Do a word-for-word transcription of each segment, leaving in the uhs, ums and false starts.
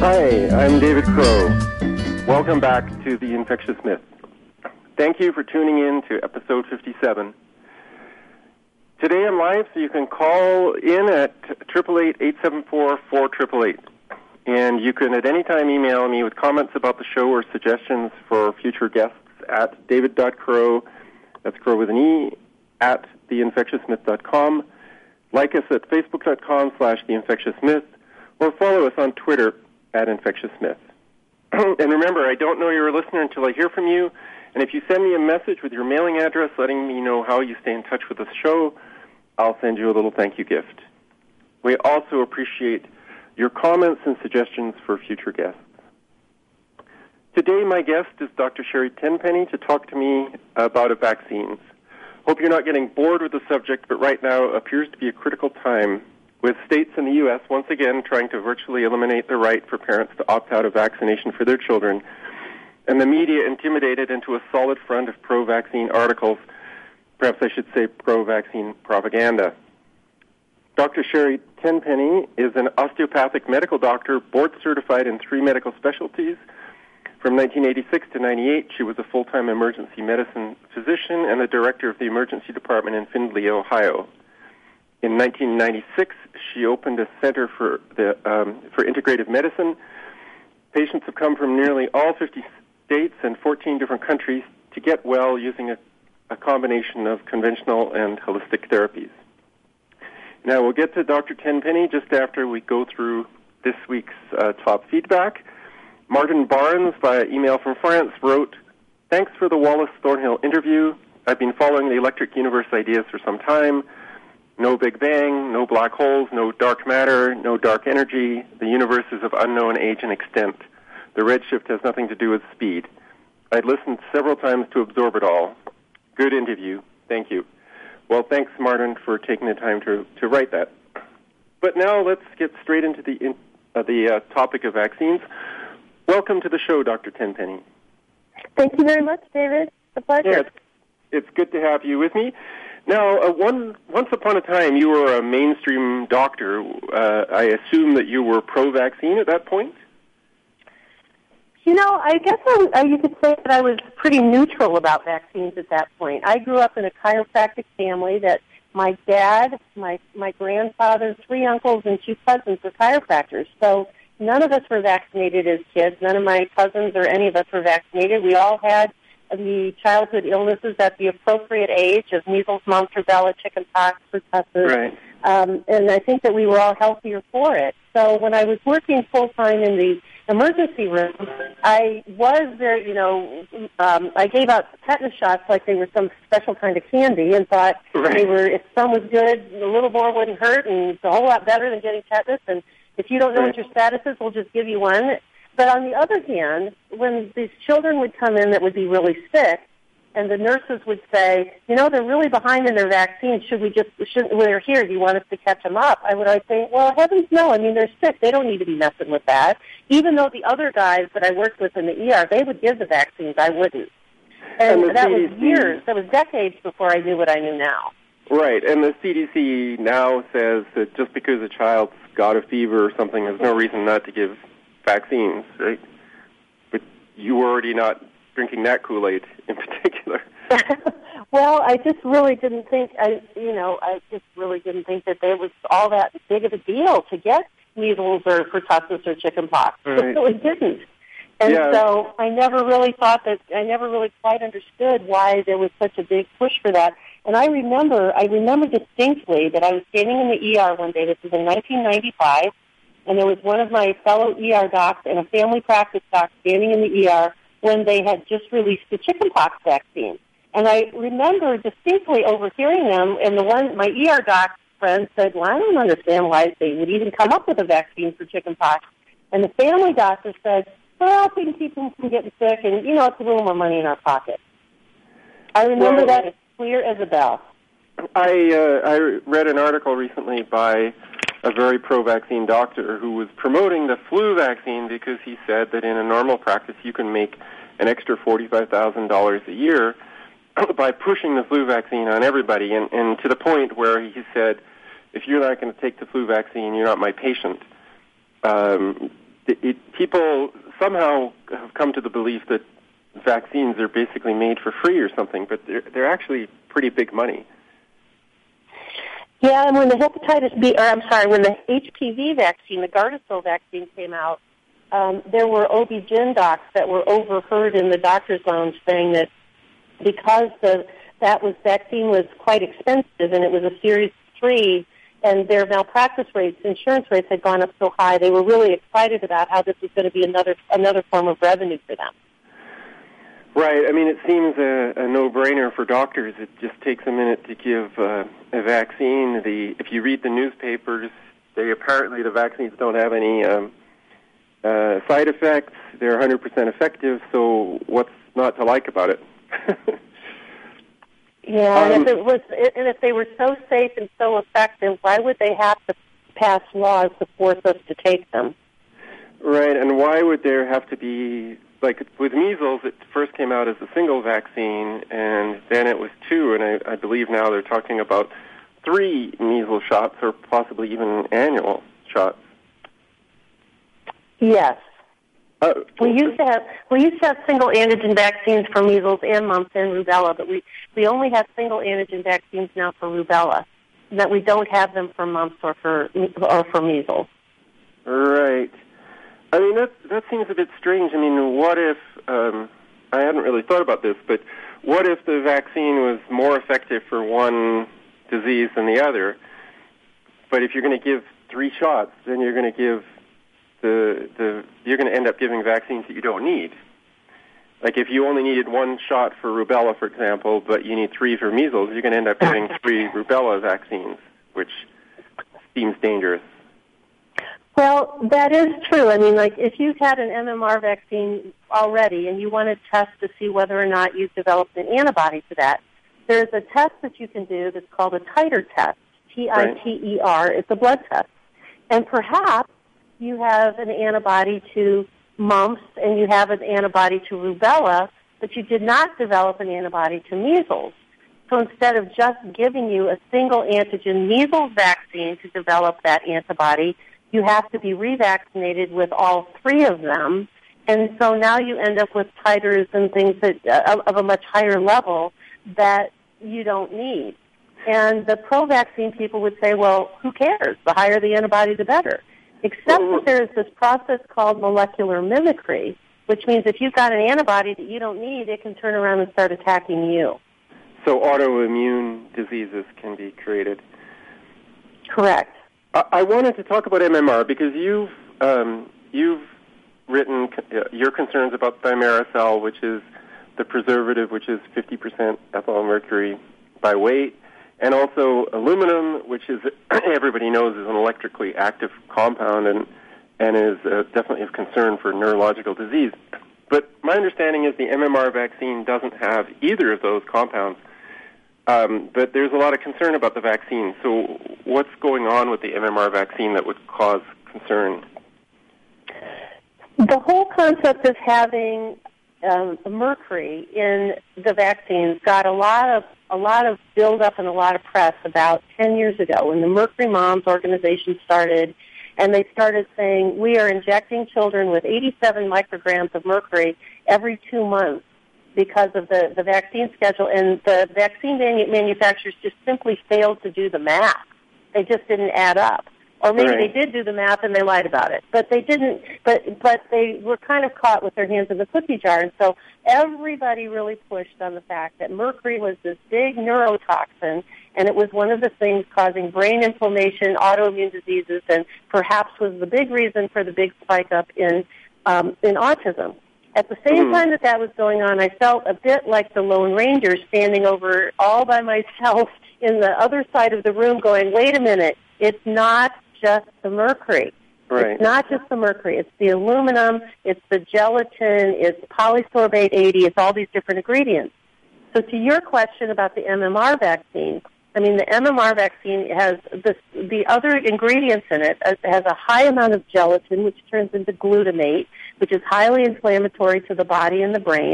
Hi, I'm David Crow. Welcome back to The Infectious Myth. Thank you for tuning in to episode fifty-seven. Today I'm live, so you can call in at eight eight eight, eight seven four, four eight eight eight. And you can at any time email me with comments about the show or suggestions for future guests at david.crow, that's Crow with an E, at the infectious myth dot com. Like us at facebook.com slash theinfectiousmyth, or follow us on Twitter at Infectious Myth. And remember, I don't know you're a listener until I hear from you. And if you send me a message with your mailing address letting me know how you stay in touch with the show, I'll send you a little thank you gift. We also appreciate your comments and suggestions for future guests. Today, my guest is Doctor Sherry Tenpenny to talk to me about vaccines. Hope you're not getting bored with the subject, but right now appears to be a critical time, with states in the U S once again trying to virtually eliminate the right for parents to opt out of vaccination for their children, and the media intimidated into a solid front of pro-vaccine articles, perhaps I should say pro-vaccine propaganda. Doctor Sherry Tenpenny is an osteopathic medical doctor, board-certified in three medical specialties. From nineteen eighty-six to ninety-eight, she was a full-time emergency medicine physician and the director of the emergency department in Findlay, Ohio. In nineteen ninety-six, she opened a center for the um, for integrative medicine. Patients have come from nearly all fifty states and fourteen different countries to get well using a, a combination of conventional and holistic therapies. Now, we'll get to Doctor Tenpenny just after we go through this week's uh, top feedback. Martin Barnes, via email from France, wrote, "Thanks for the Wallace Thornhill interview. I've been following the electric universe ideas for some time. No Big Bang, no black holes, no dark matter, no dark energy. The universe is of unknown age and extent. The redshift has nothing to do with speed. I'd listened several times to absorb it all. Good interview. Thank you." Well, thanks, Martin, for taking the time to, to write that. But now let's get straight into the, in, uh, the uh, topic of vaccines. Welcome to the show, Doctor Tenpenny. Thank you very much, David. It's a pleasure. Yeah, it's, it's good to have you with me. Now, uh, one, once upon a time, you were a mainstream doctor. Uh, I assume that you were pro-vaccine at that point? You know, I guess I, I, you could say that I was pretty neutral about vaccines at that point. I grew up in a chiropractic family that my dad, my, my grandfather, three uncles, and two cousins were chiropractors. So none of us were vaccinated as kids. None of my cousins or any of us were vaccinated. We all had the childhood illnesses at the appropriate age of measles, mumps, rubella, chickenpox, pertussis. Right. Um, and I think that we were all healthier for it. So when I was working full-time in the emergency room, I was there, you know, um, I gave out tetanus shots like they were some special kind of candy and thought right. they were, if some was good, a little more wouldn't hurt, and it's a whole lot better than getting tetanus. And if you don't know right. what your status is, we'll just give you one. But on the other hand, when these children would come in that would be really sick, and the nurses would say, you know, they're really behind in their vaccines. Should we just, shouldn't, when they're here, do you want us to catch them up? I would always say, well, heavens no. I mean, they're sick. They don't need to be messing with that. Even though the other guys that I worked with in the E R, they would give the vaccines, I wouldn't. And, and that C D C, was years, that was decades before I knew what I knew now. Right, and the C D C now says that just because a child's got a fever or something, there's no reason not to give vaccines, right? But you were already not drinking that Kool-Aid in particular. Well, I just really didn't think, I, you know, I just really didn't think that there was all that big of a deal to get measles or pertussis or chickenpox. Right. It really didn't. And yeah. so I never really thought that, I never really quite understood why there was such a big push for that. And I remember, I remember distinctly that I was standing in the E R one day, this was in nineteen ninety-five, and there was one of my fellow E R docs and a family practice doc standing in the E R when they had just released the chickenpox vaccine. And I remember distinctly overhearing them, and the one, my E R doc friend said, well, I don't understand why they would even come up with a vaccine for chickenpox. And the family doctor said, well, we can keep them from getting sick, and, you know, it's a little more money in our pocket. I remember well, that as clear as a bell. I, uh, I read an article recently by a very pro-vaccine doctor who was promoting the flu vaccine because he said that in a normal practice you can make an extra forty-five thousand dollars a year by pushing the flu vaccine on everybody, and, and to the point where he said, if you're not going to take the flu vaccine, you're not my patient. Um, it, it, people somehow have come to the belief that vaccines are basically made for free or something, but they're, they're actually pretty big money. Yeah, and when the hepatitis B, or I'm sorry, when the H P V vaccine, the Gardasil vaccine came out, um, there were O B G Y N docs that were overheard in the doctor's lounge saying that because the that was vaccine was quite expensive and it was a Series three, and their malpractice rates, insurance rates had gone up so high, they were really excited about how this was going to be another another form of revenue for them. Right. I mean, it seems a, a no-brainer for doctors. It just takes a minute to give uh, a vaccine. The if you read the newspapers, they apparently the vaccines don't have any um, uh, side effects. They're one hundred percent effective. So what's not to like about it? Yeah, um, and if it was, and if they were so safe and so effective, why would they have to pass laws to force us to take them? Right, and why would there have to be, like with measles, it first came out as a single vaccine, and then it was two, and I, I believe now they're talking about three measles shots or possibly even annual shots. Yes. Uh, we used to have we used to have single antigen vaccines for measles and mumps and rubella, but we, we only have single antigen vaccines now for rubella. That we don't have them for mumps or for or for measles. Right. I mean, that that seems a bit strange. I mean, what if, um, I hadn't really thought about this, but what if the vaccine was more effective for one disease than the other, but if you're going to give three shots, then you're going to give the, the, you're going to end up giving vaccines that you don't need. Like if you only needed one shot for rubella, for example, but you need three for measles, you're going to end up giving three rubella vaccines, which seems dangerous. Well, that is true. I mean, like, if you've had an M M R vaccine already and you want to test to see whether or not you've developed an antibody to that, there's a test that you can do that's called a titer test, T I T E R. Right. It's a blood test. And perhaps you have an antibody to mumps and you have an antibody to rubella, but you did not develop an antibody to measles. So instead of just giving you a single antigen measles vaccine to develop that antibody, you have to be revaccinated with all three of them, and so now you end up with titers and things that uh, of a much higher level that you don't need. And the pro-vaccine people would say, well, who cares? The higher the antibody, the better. Except that there's this process called molecular mimicry, which means if you've got an antibody that you don't need, it can turn around and start attacking you. So autoimmune diseases can be created. Correct. I wanted to talk about M M R because you've um, you've written your concerns about thimerosal, which is the preservative, which is fifty percent ethyl mercury by weight, and also aluminum, which is everybody knows is an electrically active compound and and is uh, definitely of concern for neurological disease. But my understanding is the M M R vaccine doesn't have either of those compounds. Um, but there's a lot of concern about the vaccine. So what's going on with the M M R vaccine that would cause concern? The whole concept of having um, mercury in the vaccines got a lot of a lot of build-up and a lot of press about ten years ago when the Mercury Moms organization started, and they started saying, we are injecting children with eighty-seven micrograms of mercury every two months. Because of the, the vaccine schedule, and the vaccine manu- manufacturers just simply failed to do the math. They just didn't add up. Or maybe right. they did do the math and they lied about it. But they didn't, but, but they were kind of caught with their hands in the cookie jar. And so everybody really pushed on the fact that mercury was this big neurotoxin, and it was one of the things causing brain inflammation, autoimmune diseases, and perhaps was the big reason for the big spike up in, um, in autism. At the same mm-hmm. time that that was going on, I felt a bit like the Lone Ranger standing over all by myself in the other side of the room going, wait a minute, it's not just the mercury. Right. It's not just the mercury. It's the aluminum, it's the gelatin, it's polysorbate eighty, it's all these different ingredients. So to your question about the M M R vaccine, I mean, the M M R vaccine has the, the other ingredients in it. It has a high amount of gelatin, which turns into glutamate, which is highly inflammatory to the body and the brain.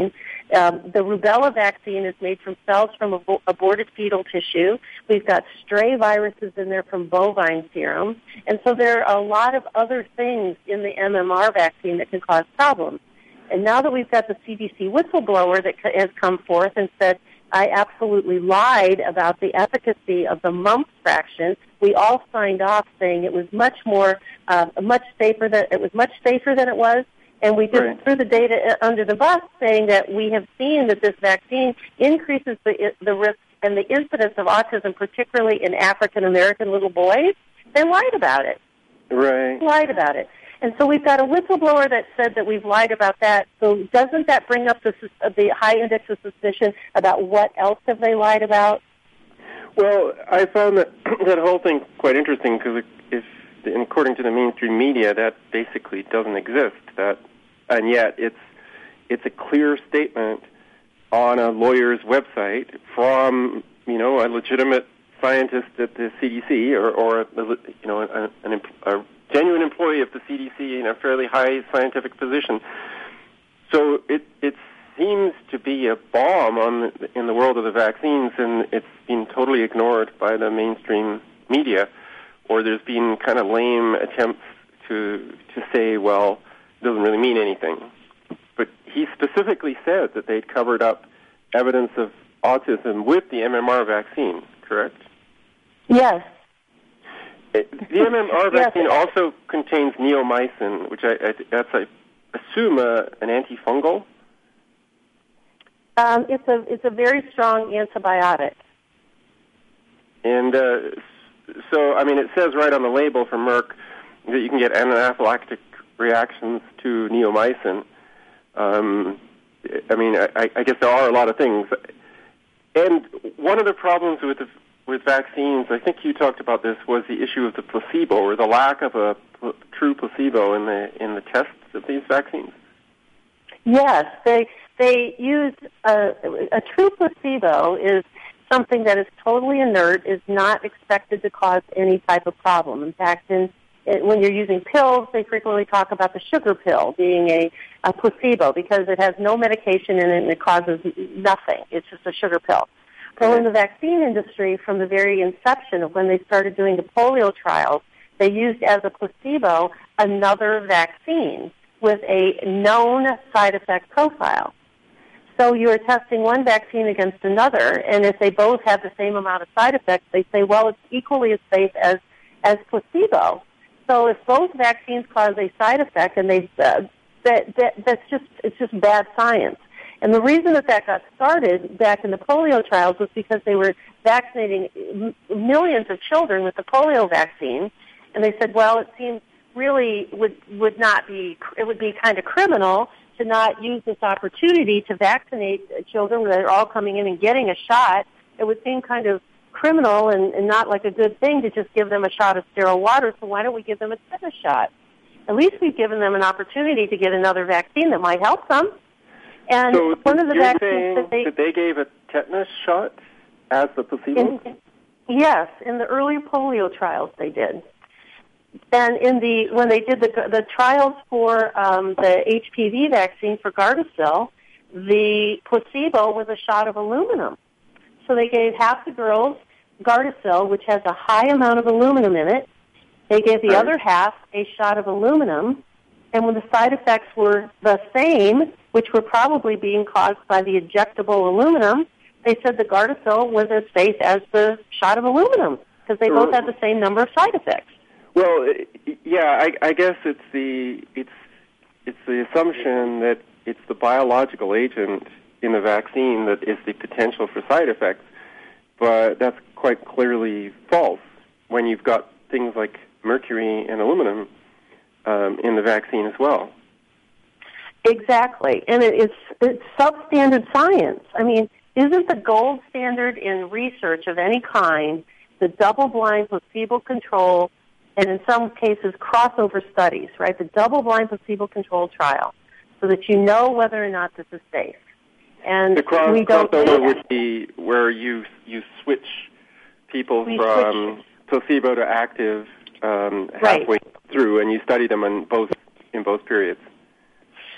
Um, the rubella vaccine is made from cells from ab- aborted fetal tissue. We've got stray viruses in there from bovine serum. And so there are a lot of other things in the M M R vaccine that can cause problems. And now that we've got the C D C whistleblower that has come forth and said, I absolutely lied about the efficacy of the mumps fraction, we all signed off saying it was much more, uh, much safer than it was much safer than it was, and we just Right. threw the data under the bus, saying that we have seen that this vaccine increases the the risk and the incidence of autism, particularly in African American little boys. They lied about it. Right. Lied about it. And so we've got a whistleblower that said that we've lied about that. So doesn't that bring up the, the high index of suspicion about what else have they lied about? Well, I found that that whole thing quite interesting because if, according to the mainstream media, that basically doesn't exist. That, and yet it's it's a clear statement on a lawyer's website from you know a legitimate scientist at the C D C or or a, you know a, an, a genuine employee of the C D C in a fairly high scientific position. So it it seems to be a bomb on the, in the world of the vaccines, and it's been totally ignored by the mainstream media, or there's been kind of lame attempts to to say, well, it doesn't really mean anything. But he specifically said that they'd covered up evidence of autism with the M M R vaccine, correct? Yes. The M M R vaccine yes. also contains neomycin, which I, I that's I assume a, an antifungal. Um, it's a it's a very strong antibiotic. And uh, so, I mean, it says right on the label for Merck that you can get anaphylactic reactions to neomycin. Um, I mean, I, I guess there are a lot of things. And one of the problems with the with vaccines, I think you talked about this, was the issue of the placebo or the lack of a pl- true placebo in the in the tests of these vaccines. Yes, they they use a, a true placebo is something that is totally inert, is not expected to cause any type of problem. In fact, in, it, when you're using pills, they frequently talk about the sugar pill being a, a placebo because it has no medication in it and it causes nothing. It's just a sugar pill. Well, in the vaccine industry, from the very inception of when they started doing the polio trials, they used as a placebo another vaccine with a known side effect profile. So you are testing one vaccine against another, and if they both have the same amount of side effects, they say, well, it's equally as safe as, as placebo. So if both vaccines cause a side effect, and they uh, that, that that's just it's just bad science. And the reason that that got started back in the polio trials was because they were vaccinating m- millions of children with the polio vaccine, and they said, well, it seems really would would not be, it would be kind of criminal to not use this opportunity to vaccinate children that are all coming in and getting a shot. It would seem kind of criminal and, and not like a good thing to just give them a shot of sterile water, so why don't we give them a tetanus shot? At least we've given them an opportunity to get another vaccine that might help them. And so one of the you're vaccines saying that they, that they gave a tetanus shot as the placebo? in, yes, in the earlier polio trials they did. And in the when they did the the trials for um, the H P V vaccine for Gardasil, the placebo was a shot of aluminum. So they gave half the girls Gardasil, which has a high amount of aluminum in it. They gave the Right. other half a shot of aluminum, and when the side effects were the same, which were probably being caused by the injectable aluminum, they said the Gardasil was as safe as the shot of aluminum because they both had the same number of side effects. Well, yeah, I, I guess it's the it's it's the assumption that it's the biological agent in the vaccine that is the potential for side effects, but that's quite clearly false when you've got things like mercury and aluminum um, in the vaccine as well. Exactly, and it, it's it's substandard science. I mean, isn't the gold standard in research of any kind the double-blind placebo-controlled, and in some cases crossover studies, right? The double-blind placebo-controlled trial, so that you know whether or not this is safe. And the cross, we don't do crossover that. would be where you you switch people We from switch. placebo to active um, Right. halfway through, and you study them in both in both periods.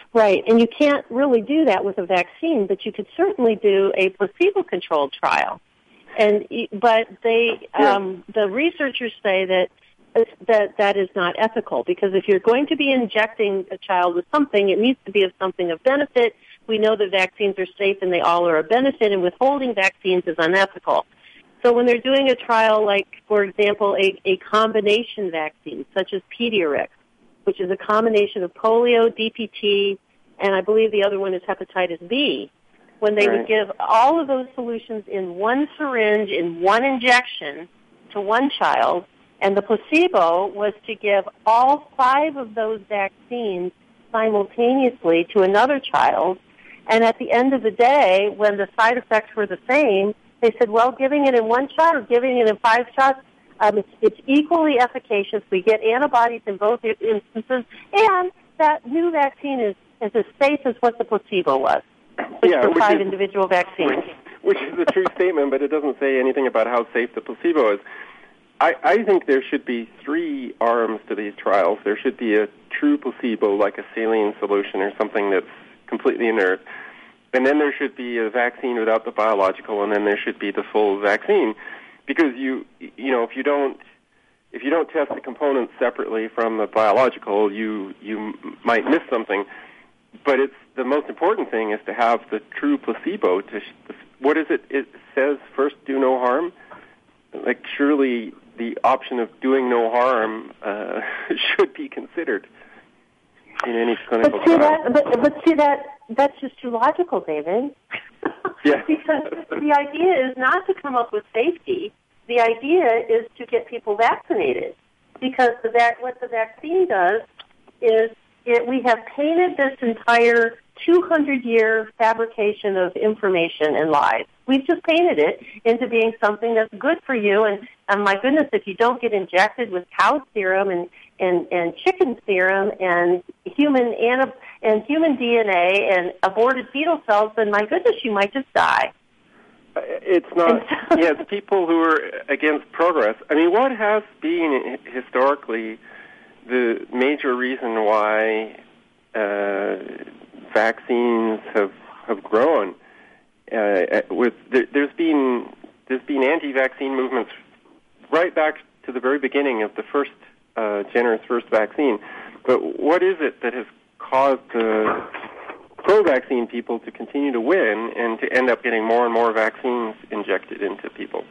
Right, and you can't really do that with a vaccine, but you could certainly do a placebo-controlled trial. And but they, um, the researchers say that that that is not ethical, because if you're going to be injecting a child with something, it needs to be of something of benefit. We know that vaccines are safe and they all are a benefit, and withholding vaccines is unethical. So when they're doing a trial like, for example, a, a combination vaccine, such as Pediarix, which is a combination of polio, D P T, and I believe the other one is hepatitis B, when they right. would give all of those solutions in one syringe, in one injection to one child, and the placebo was to give all five of those vaccines simultaneously to another child. And at the end of the day, when the side effects were the same, they said, well, giving it in one shot or giving it in five shots, um, it's, it's equally efficacious. We get antibodies in both instances, and that new vaccine is, is as safe as what the placebo was, which yeah, were which five is, individual vaccines. Which is a true statement, but it doesn't say anything about how safe the placebo is. I, I think there should be three arms to these trials. There should be a true placebo, like a saline solution or something that's completely inert. And then there should be a vaccine without the biological, and then there should be the full vaccine. Because you, you know, if you don't, if you don't test the components separately from the biological, you you might miss something. But it's the most important thing is to have the true placebo. To sh- what is it? It says first, do no harm. Like surely the option of doing no harm uh, should be considered in any clinical but see trial. That, but, but see that that's just too logical, David. Yeah. Because the idea is not to come up with safety. The idea is to get people vaccinated. Because the vac- what the vaccine does is it, we have painted this entire two hundred year fabrication of information and lies. We've just painted it into being something that's good for you. And, and my goodness, if you don't get injected with cow serum and, and, and chicken serum and human anti- and human D N A and aborted fetal cells, then my goodness, you might just die. It's not, yeah, it's people who are against progress. I mean, what has been historically the major reason why uh, vaccines have have grown? Uh, with there, there's been there's been anti-vaccine movements right back to the very beginning of the first uh, Jenner's first vaccine. But what is it that has caused the pro-vaccine people to continue to win and to end up getting more and more vaccines injected into people?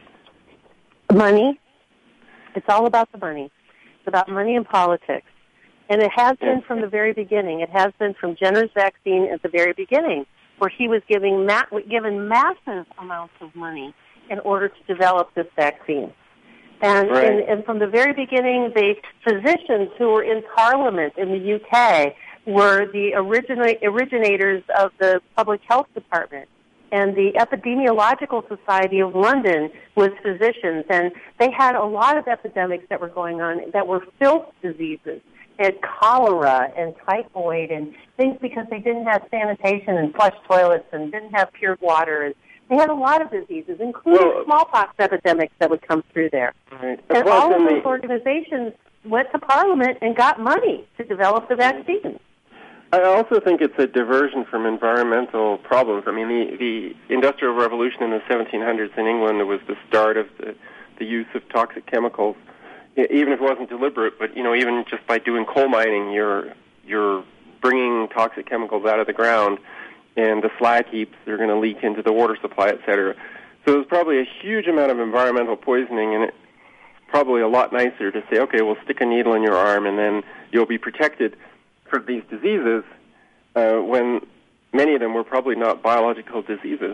Money. It's all about the money. It's about money and politics. And it has been from the very beginning. It has been from Jenner's vaccine at the very beginning, where he was giving ma- given massive amounts of money in order to develop this vaccine. And, right. and, and from the very beginning, the physicians who were in Parliament in the U K were the origina- originators of the Public Health Department. And the Epidemiological Society of London was physicians. And they had a lot of epidemics that were going on that were filth diseases. They had cholera and typhoid and things because they didn't have sanitation and flush toilets and didn't have pure water. And they had a lot of diseases, including well, smallpox epidemics that would come through there. Right. And Plus all of those the, organizations went to Parliament and got money to develop the vaccine. I also think it's a diversion from environmental problems. I mean, the, the Industrial Revolution in the seventeen hundreds in England was the start of the, the use of toxic chemicals, even if it wasn't deliberate. But, you know, even just by doing coal mining, you're you're bringing toxic chemicals out of the ground, and the slag heaps are going to leak into the water supply, et cetera. So there's probably a huge amount of environmental poisoning, and it's probably a lot nicer to say, okay, we'll stick a needle in your arm, and then you'll be protected from these diseases, uh, when many of them were probably not biological diseases.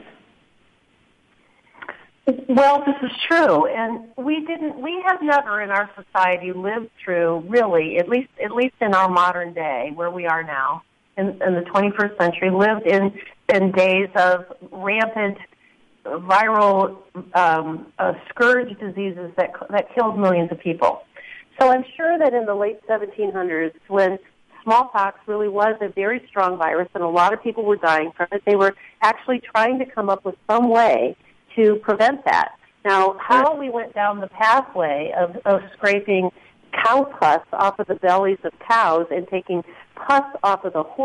Well, this is true, and we didn't. We have never in our society lived through, really, at least at least in our modern day, where we are now, in, in the twenty-first century, lived in in days of rampant viral um, uh, scourge diseases that that killed millions of people. So I'm sure that in the late seventeen hundreds, when smallpox really was a very strong virus and a lot of people were dying from it, they were actually trying to come up with some way to prevent that. Now, how we went down the pathway of, of scraping cow pus off of the bellies of cows and taking pus off of the horse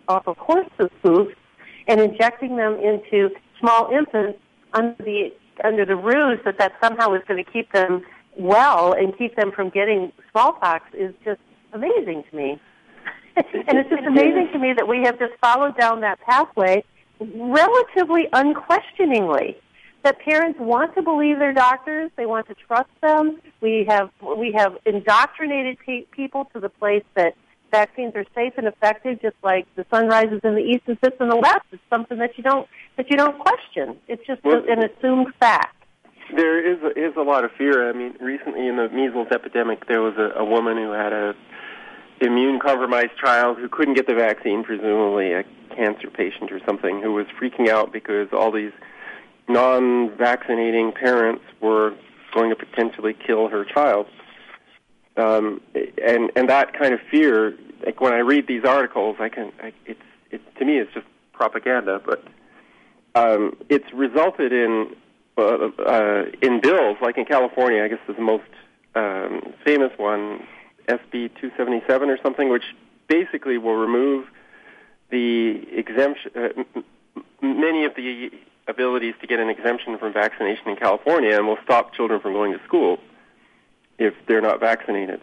off of horses' hooves and injecting them into small infants under the under the ruse that that somehow is going to keep them well and keep them from getting smallpox is just amazing to me. And it's just amazing to me that we have just followed down that pathway relatively unquestioningly. That parents want to believe their doctors, they want to trust them. We have we have indoctrinated pe- people to the place that vaccines are safe and effective, just like the sun rises in the east and sets in the west. It's something that you don't that you don't question. It's just well, an assumed fact. There is a, is a lot of fear. I mean, recently in the measles epidemic, there was a, a woman who had a immune-compromised child who couldn't get the vaccine, presumably a cancer patient or something, who was freaking out because all these non-vaccinating parents were going to potentially kill her child. Um, and and that kind of fear, like when I read these articles, I can I, it's it to me it's just propaganda, but um, it's resulted in uh, uh, in bills like in California. I guess is the most um, famous one, S B two seventy-seven or something, which basically will remove the exemption, uh, m- many of the abilities to get an exemption from vaccination in California, and will stop children from going to school if they're not vaccinated.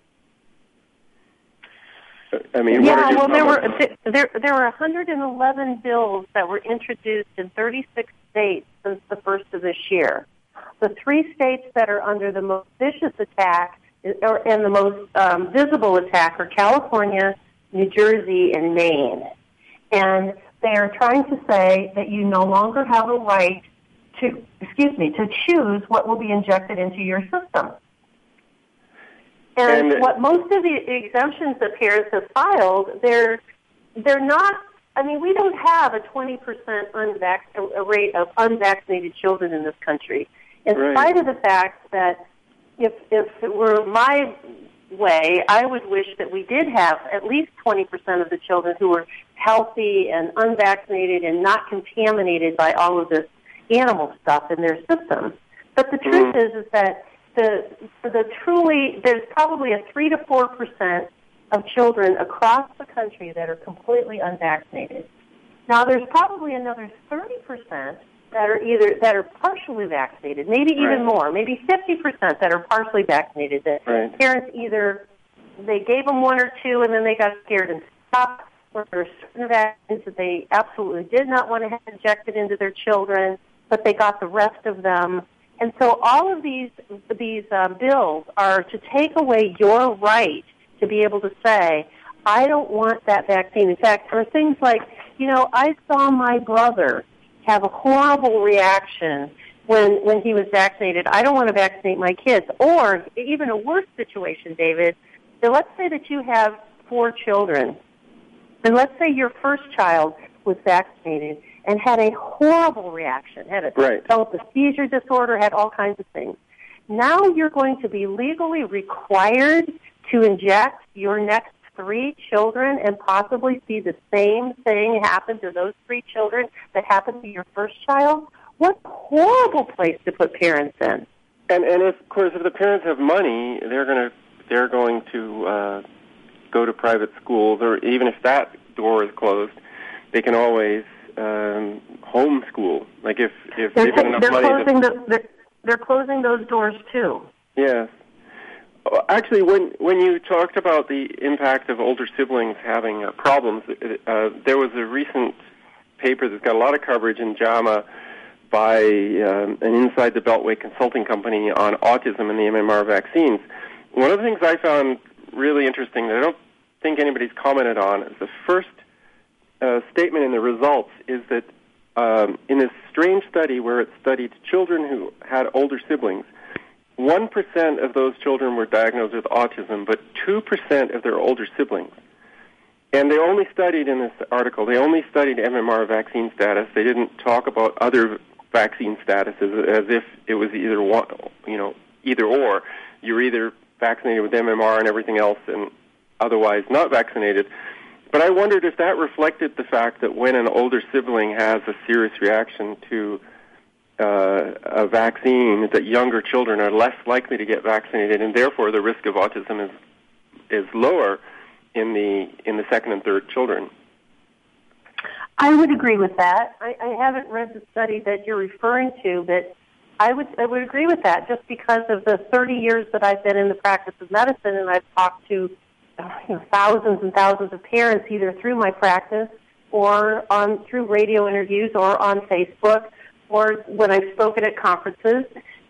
I mean, yeah, what are your well, there were comments? there there were one hundred eleven bills that were introduced in thirty-six states since the first of this year. The three states that are under the most vicious attack or, and the most um, visible attack are California, New Jersey, and Maine. And they are trying to say that you no longer have a right to, excuse me, to choose what will be injected into your system. And, and what most of the exemptions that parents have filed, they're they're not. I mean, we don't have a twenty percent unvac- a rate of unvaccinated children in this country, in right. spite of the fact that if if it were my way, I would wish that we did have at least twenty percent of the children who were healthy and unvaccinated and not contaminated by all of this animal stuff in their system. But the mm-hmm. truth is, is that the the truly there's probably a three to four percent of children across the country that are completely unvaccinated. Now, there's probably another thirty percent that are either that are partially vaccinated, maybe even right. more, maybe fifty percent that are partially vaccinated. That right. parents either they gave them one or two and then they got scared and stopped, or there are certain vaccines that they absolutely did not want to have injected into their children, but they got the rest of them. And so all of these these um, bills are to take away your right to be able to say, I don't want that vaccine. In fact, or things like, you know, I saw my brother have a horrible reaction when when he was vaccinated. I don't want to vaccinate my kids. Or even a worse situation, David, so let's say that you have four children, and let's say your first child was vaccinated and had a horrible reaction, had a, right. developed a seizure disorder, had all kinds of things. Now you're going to be legally required to inject your next three children and possibly see the same thing happen to those three children that happened to your first child? What a horrible place to put parents in. And and if, of course, if the parents have money, they're going to they're going to uh, go to private schools, or even if that door is closed, they can always um, homeschool. Like if if they're, they've got enough they're money, closing to, the, they're, they're closing those doors too. Yes. Actually, when when you talked about the impact of older siblings having uh, problems, uh, there was a recent paper that's got a lot of coverage in JAMA by um, an Inside the Beltway consulting company on autism and the M M R vaccines. One of the things I found really interesting that I don't think anybody's commented on is the first uh, statement in the results is that um, in this strange study where it studied children who had older siblings, one percent of those children were diagnosed with autism, but two percent of their older siblings. And they only studied, in this article, they only studied M M R vaccine status. They didn't talk about other vaccine statuses as if it was either one, you know, either or. You're either vaccinated with M M R and everything else and otherwise not vaccinated. But I wondered if that reflected the fact that when an older sibling has a serious reaction to Uh, a vaccine, that younger children are less likely to get vaccinated, and therefore the risk of autism is is lower in the in the second and third children. I would agree with that. I, I haven't read the study that you're referring to, but I would I would agree with that just because of the thirty years that I've been in the practice of medicine, and I've talked to uh, you know, thousands and thousands of parents either through my practice or on through radio interviews or on Facebook or when I've spoken at conferences.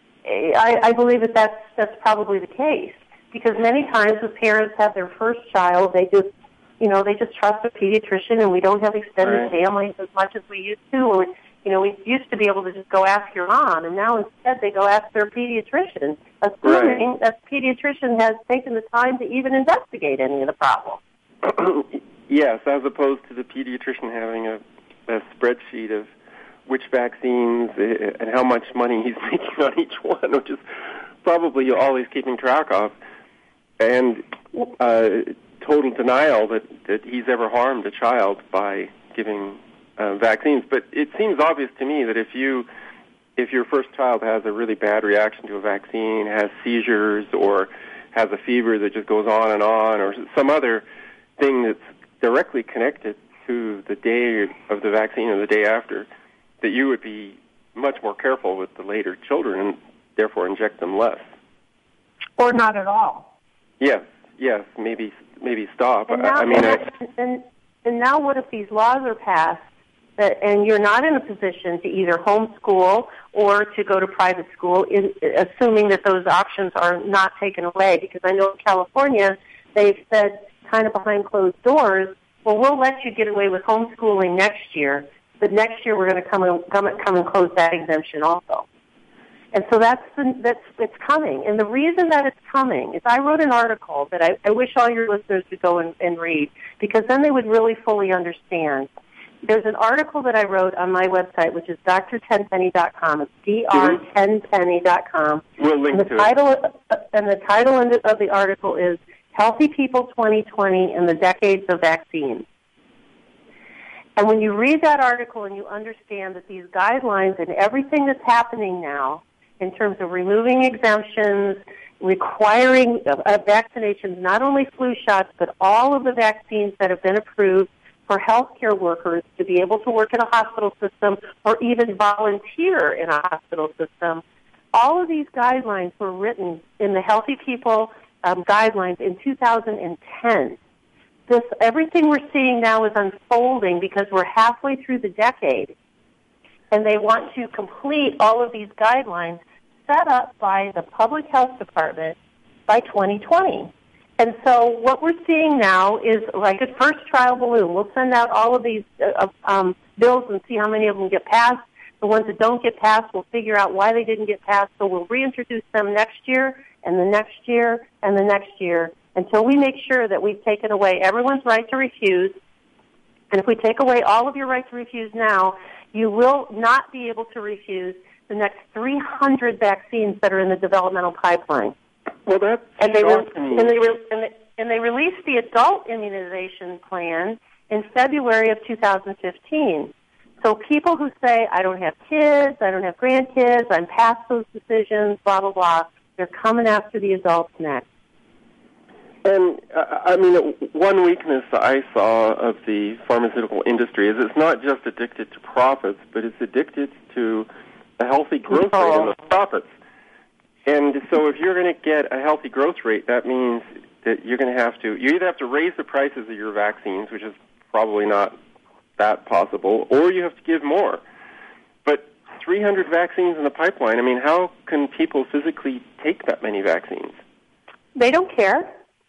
I, I believe that that's, that's probably the case because many times when parents have their first child, they just you know they just trust a pediatrician, and we don't have extended right. families as much as we used to. Or, You know, we used to be able to just go ask your mom, and now instead they go ask their pediatrician, assuming right. that pediatrician has taken the time to even investigate any of the problems. Yes, as opposed to the pediatrician having a, a spreadsheet of which vaccines and how much money he's making on each one, which is probably all he's keeping track of, and uh, total denial that, that he's ever harmed a child by giving Uh, vaccines. But it seems obvious to me that if you, if your first child has a really bad reaction to a vaccine, has seizures, or has a fever that just goes on and on, or some other thing that's directly connected to the day of the vaccine or the day after, that you would be much more careful with the later children and therefore inject them less. Or not at all. Yes, yes, maybe maybe stop. And now, I, I mean, and, I, and, and now what if these laws are passed that, and you're not in a position to either homeschool or to go to private school, in, assuming that those options are not taken away? Because I know in California they've said kind of behind closed doors, well, we'll let you get away with homeschooling next year, but next year we're going to come and, come, come and close that exemption also. And so that's, that's it's coming. And the reason that it's coming is I wrote an article that I, I wish all your listeners would go and, and read, because then they would really fully understand. There's an article that I wrote on my website, which is D R tenpenny dot com. It's D R ten penny dot com. We'll link and the to title, it. And the title of the article is Healthy People twenty twenty and the Decades of Vaccines. And when you read that article and you understand that these guidelines and everything that's happening now in terms of removing exemptions, requiring uh, vaccinations, not only flu shots, but all of the vaccines that have been approved for healthcare workers to be able to work in a hospital system or even volunteer in a hospital system. All of these guidelines were written in the Healthy People um, guidelines in two thousand ten. This everything we're seeing now is unfolding because we're halfway through the decade, and they want to complete all of these guidelines set up by the Public Health Department by twenty twenty. And so what we're seeing now is like a first trial balloon. We'll send out all of these uh, um, bills and see how many of them get passed. The ones that don't get passed, we'll figure out why they didn't get passed. So we'll reintroduce them next year and the next year and the next year until we make sure that we've taken away everyone's right to refuse. And if we take away all of your right to refuse now, you will not be able to refuse the next three hundred vaccines that are in the developmental pipeline. Well, that's and they, re- and, they re- and, they, and they released the adult immunization plan in February of two thousand fifteen. So people who say, I don't have kids, I don't have grandkids, I'm past those decisions, blah, blah, blah, they're coming after the adults next. And, uh, I mean, one weakness I saw of the pharmaceutical industry is it's not just addicted to profits, but it's addicted to a healthy growth oh. rate in those profits. And so if you're going to get a healthy growth rate, that means that you're going to have to, you either have to raise the prices of your vaccines, which is probably not that possible, or you have to give more. But three hundred vaccines in the pipeline, I mean, how can people physically take that many vaccines? They don't care.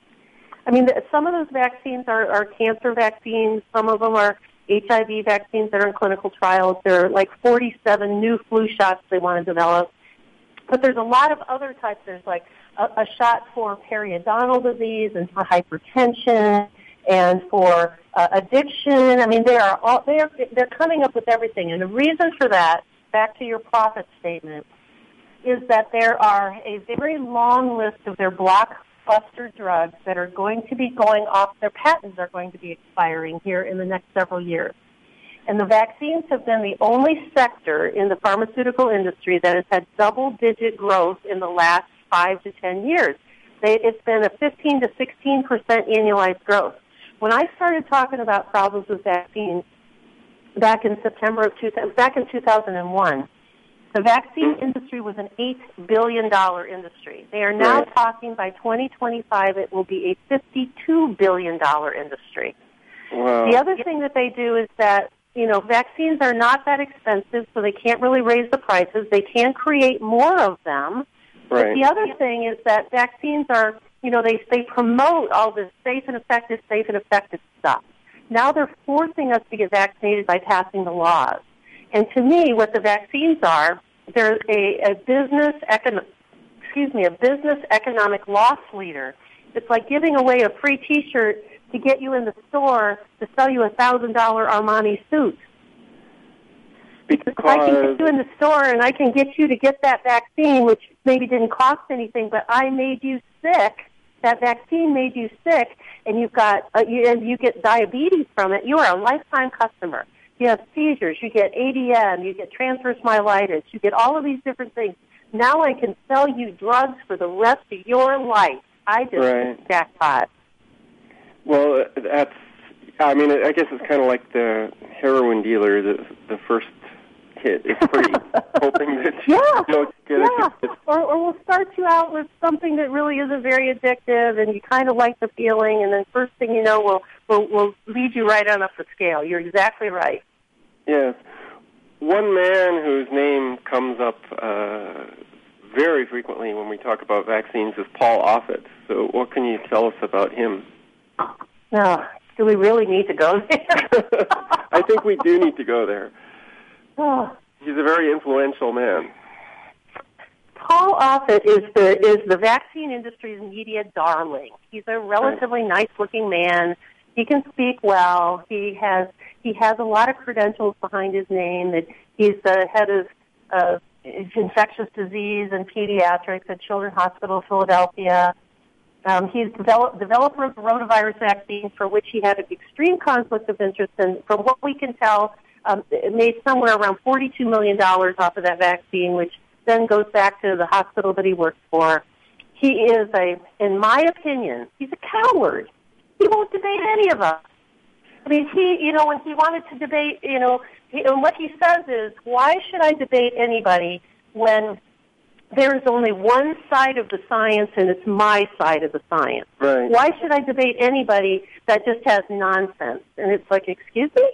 I mean, some of those vaccines are, are cancer vaccines. Some of them are H I V vaccines that are in clinical trials. There are like forty-seven new flu shots they want to develop. But there's a lot of other types. There's like a, a shot for periodontal disease and for hypertension and for uh, addiction. I mean, they are all, they're, they're coming up with everything. And the reason for that, back to your profit statement, is that there are a very long list of their blockbuster drugs that are going to be going off. Their patents are going to be expiring here in the next several years. And the vaccines have been the only sector in the pharmaceutical industry that has had double-digit growth in the last five to ten years. They, it's been a fifteen to sixteen percent annualized growth. When I started talking about problems with vaccines, back in September of two, back in two thousand one. The vaccine mm-hmm. industry was an eight billion dollars industry. They are now right. talking by twenty twenty-five it will be a fifty-two billion dollars industry. Wow. The other thing that they do is that, you know, vaccines are not that expensive, so they can't really raise the prices. They can create more of them. Right. But the other thing is that vaccines are, you know, they, they promote all this safe and effective, safe and effective stuff. Now they're forcing us to get vaccinated by passing the laws. And to me, what the vaccines are, they're a, a business econo- excuse me, a business economic loss leader. It's like giving away a free T-shirt to get you in the store to sell you a thousand dollar Armani suit. Because I can get you in the store and I can get you to get that vaccine, which maybe didn't cost anything, but I made you sick. That vaccine made you sick, and you've got uh, you, and you get diabetes from it. You are a lifetime customer. You have seizures, you get A D M, you get transverse myelitis, you get all of these different things. Now I can sell you drugs for the rest of your life. I just right. jackpot. Well, that's, I mean, I guess it's kind of like the heroin dealer, the, the first hit. It's pretty hoping that yeah. you don't get yeah. it. Or, or we'll start you out with something that really isn't very addictive, and you kind of like the feeling, and then first thing you know, we'll, we'll, we'll lead you right on up the scale. You're exactly right. Yes. One man whose name comes up uh, very frequently when we talk about vaccines is Paul Offit. So what can you tell us about him? No, do we really need to go there? I think we do need to go there. Oh. He's a very influential man. Paul Offit is the is the vaccine industry's media darling. He's a relatively right. nice-looking man. He can speak well. He has he has a lot of credentials behind his name. That he's the head of uh, infectious disease and pediatrics at Children's Hospital of Philadelphia. Um, he's developed developer of coronavirus vaccine, for which he had an extreme conflict of interest, and from what we can tell, um, it made somewhere around forty-two million dollars off of that vaccine, which then goes back to the hospital that he works for. He is a, in my opinion, he's a coward. He won't debate any of us. I mean, he, you know, when he wanted to debate, you know, he, and what he says is, why should I debate anybody when there is only one side of the science and it's my side of the science? Right. Why should I debate anybody that just has nonsense? And it's like, excuse me?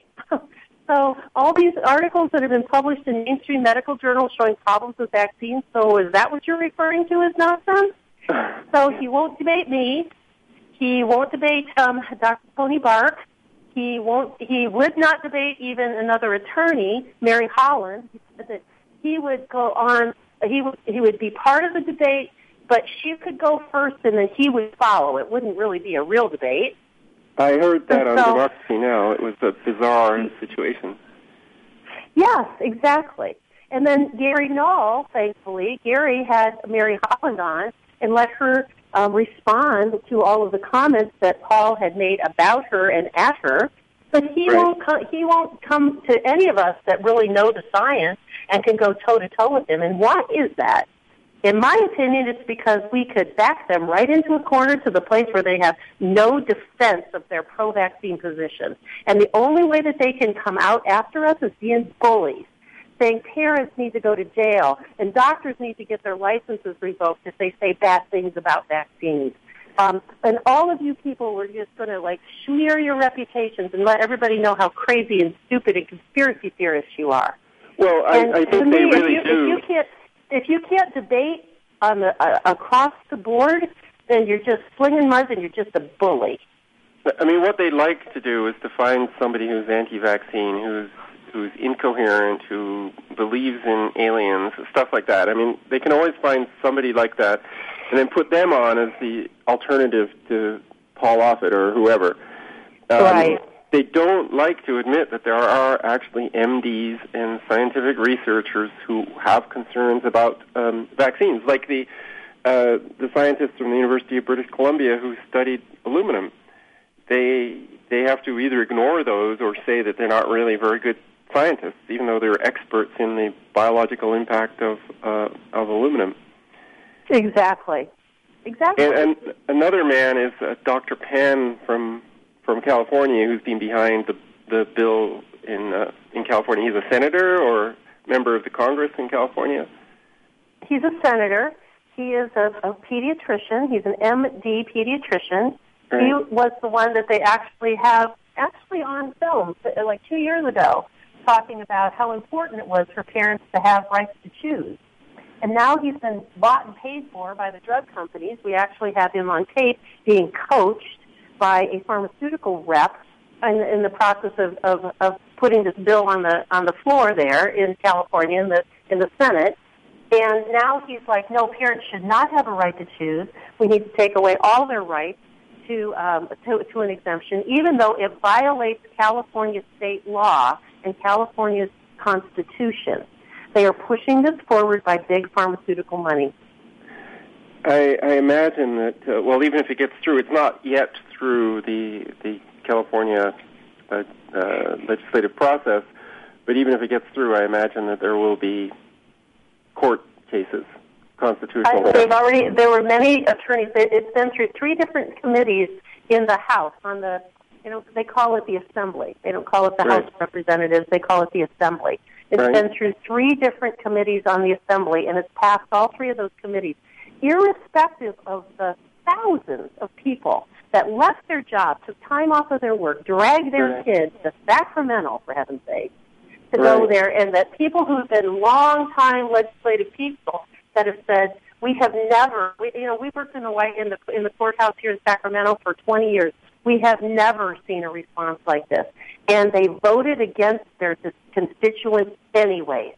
So all these articles that have been published in mainstream medical journals showing problems with vaccines, so is that what you're referring to as nonsense? So he won't debate me. He won't debate um, Doctor Tony Bark. He won't. He would not debate even another attorney, Mary Holland. He said that he would go on. He would. He would be part of the debate, but she could go first, and then he would follow. It wouldn't really be a real debate. I heard that and on so, Democracy Now! It was a bizarre situation. Yes, exactly. And then Gary Null, thankfully, Gary had Mary Holland on and let her um, respond to all of the comments that Paul had made about her and at her. But he right. won't. Co- he won't come to any of us that really know the science and can go toe to toe with him. And why is that? In my opinion, it's because we could back them right into a corner to the place where they have no defense of their pro-vaccine position. And the only way that they can come out after us is being bullies, saying parents need to go to jail and doctors need to get their licenses revoked if they say bad things about vaccines. Um, and all of you people were just going to, like, smear your reputations and let everybody know how crazy and stupid and conspiracy theorists you are. Well, I, I think me, they really if you, do. If you can't, if you can't debate on the, uh, across the board, then you're just slinging mud and you're just a bully. I mean, what they like to do is to find somebody who's anti-vaccine, who's who's incoherent, who believes in aliens, stuff like that. I mean, they can always find somebody like that and then put them on as the alternative to Paul Offit or whoever. Um, right. They don't like to admit that there are actually M Ds and scientific researchers who have concerns about um, vaccines, like the uh, the scientists from the University of British Columbia who studied aluminum. They they have to either ignore those or say that they're not really very good scientists, even though they're experts in the biological impact of uh, of aluminum. Exactly. Exactly. And, and another man is uh, Doctor Pan from from California, who's been behind the the bill in uh, in California? He's a senator or member of the Congress in California? He's a senator. He is a, a pediatrician. He's an M D pediatrician. Right. He was the one that they actually have actually on film like two years ago, talking about how important it was for parents to have rights to choose. And now he's been bought and paid for by the drug companies. We actually have him on tape being coached by a pharmaceutical rep in, in the process of, of, of putting this bill on the on the floor there in California in the in the Senate. And now he's like, no, parents should not have a right to choose. We need to take away all their rights to, um, to, to an exemption, even though it violates California state law and California's Constitution. They are pushing this forward by big pharmaceutical money. I, I imagine that, uh, well, even if it gets through, it's not yet through the, the California uh, uh, legislative process, but even if it gets through, I imagine that there will be court cases, constitutional. I, they've already. There were many attorneys. It, it's been through three different committees in the House. On the, you know, they call it the Assembly. They don't call it the right. House of Representatives. They call it the Assembly. It's right. been through three different committees on the Assembly, and it's passed all three of those committees, irrespective of the thousands of people that left their job, took time off of their work, dragged their right. kids to Sacramento, for heaven's sake, to right. go there, and that people who've been long-time legislative people that have said, we have never, we, you know, we've worked in the White in the in the courthouse here in Sacramento for twenty years. We have never seen a response like this, and they voted against their constituents anyways.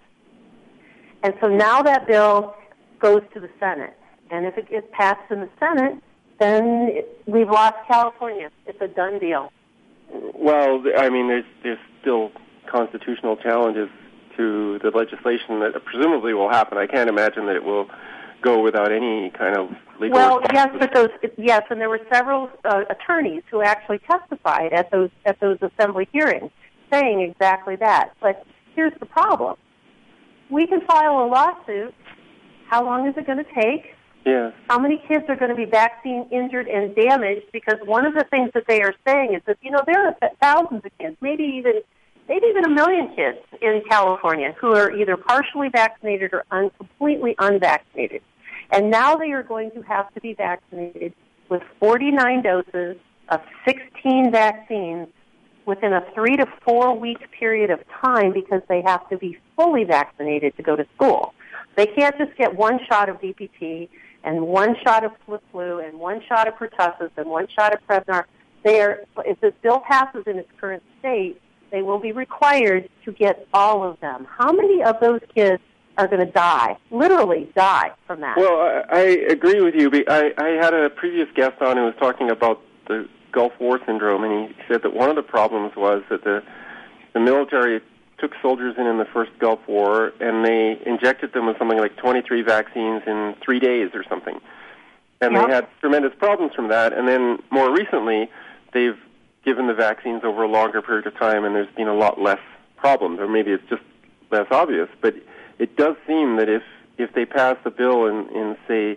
And so now that bill goes to the Senate, and if it gets passed in the Senate, then it, we've lost California. It's a done deal. Well, I mean, there's there's still constitutional challenges to the legislation that presumably will happen. I can't imagine that it will go without any kind of legal. Well, yes, but those yes, and there were several uh, attorneys who actually testified at those at those assembly hearings, saying exactly that. But here's the problem: we can file a lawsuit. How long is it going to take? Yeah. How many kids are going to be vaccine injured and damaged? Because one of the things that they are saying is that, you know, there are thousands of kids, maybe even maybe even a million kids in California who are either partially vaccinated or un- completely unvaccinated. And now they are going to have to be vaccinated with forty-nine doses of sixteen vaccines within a three to four week period of time because they have to be fully vaccinated to go to school. They can't just get one shot of D P T and one shot of flu and one shot of pertussis and one shot of Prevnar. They are, if this bill passes in its current state, they will be required to get all of them. How many of those kids are going to die, literally die from that? Well, I, I agree with you. I, I had a previous guest on who was talking about the Gulf War syndrome, and he said that one of the problems was that the the military took soldiers in in the first Gulf War, and they injected them with something like twenty-three vaccines in three days or something. And yep. they had tremendous problems from that. And then more recently, they've given the vaccines over a longer period of time, and there's been a lot less problems, or maybe it's just less obvious. But it does seem that if, if they pass the bill in, in, say,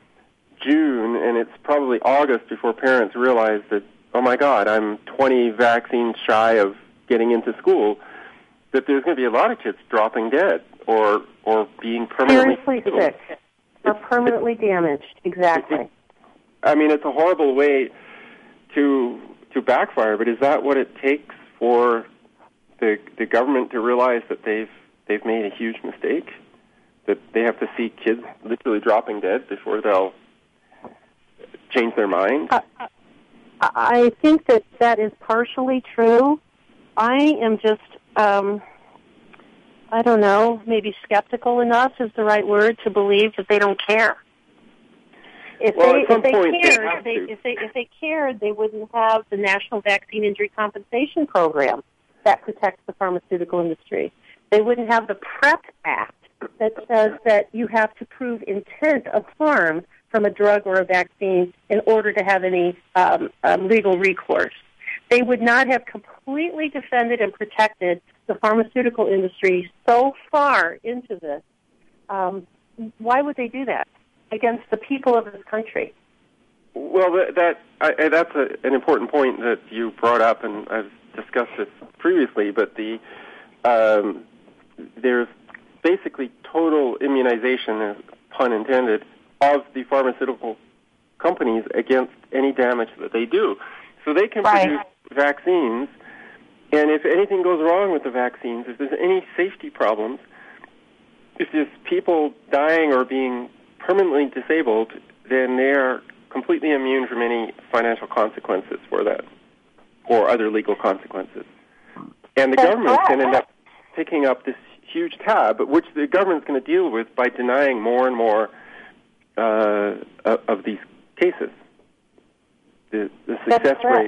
June, and it's probably August before parents realize that, oh, my God, I'm twenty vaccines shy of getting into school, that there's going to be a lot of kids dropping dead or or being permanently seriously sick or permanently damaged. Exactly. It, I mean, it's a horrible way to to backfire, but is that what it takes for the the government to realize that they've they've made a huge mistake? That they have to see kids literally dropping dead before they'll change their mind? Uh, I think that that is partially true. I am just, um, I don't know, maybe skeptical enough is the right word to believe that they don't care. If well, they, at some if they point cared, they they, if they if they cared, they wouldn't have the National Vaccine Injury Compensation Program that protects the pharmaceutical industry. They wouldn't have the PrEP Act that says that you have to prove intent of harm from a drug or a vaccine in order to have any um, um, legal recourse. They would not have completely defended and protected the pharmaceutical industry so far into this. Um, why would they do that against the people of this country? Well, that, that I, that's a, an important point that you brought up, and I've discussed this previously, but the um, there's basically total immunization, pun intended, of the pharmaceutical companies against any damage that they do. So they can right. produce vaccines, and if anything goes wrong with the vaccines, if there's any safety problems, if there's people dying or being permanently disabled, then they are completely immune from any financial consequences for that or other legal consequences. And the That's government correct. can end up picking up this huge tab, which the government's going to deal with by denying more and more uh, of these cases. The, the success rate,